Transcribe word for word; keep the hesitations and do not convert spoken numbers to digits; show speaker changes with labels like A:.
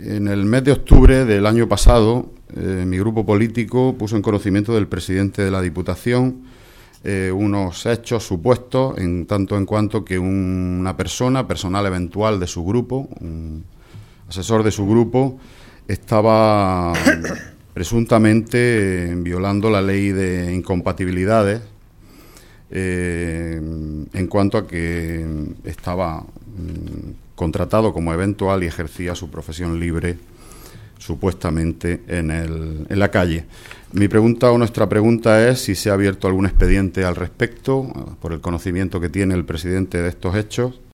A: En el mes de octubre del año pasado, eh, mi grupo político puso en conocimiento del presidente de la Diputación eh, unos hechos supuestos, en tanto en cuanto que un, una persona, personal eventual de su grupo, un asesor de su grupo, estaba presuntamente eh, violando la ley de incompatibilidades eh, en cuanto a que estaba mm, contratado como eventual y ejercía su profesión libre supuestamente en, el, en la calle. Mi pregunta o nuestra pregunta es si se ha abierto algún expediente al respecto, por el conocimiento que tiene el presidente de estos hechos,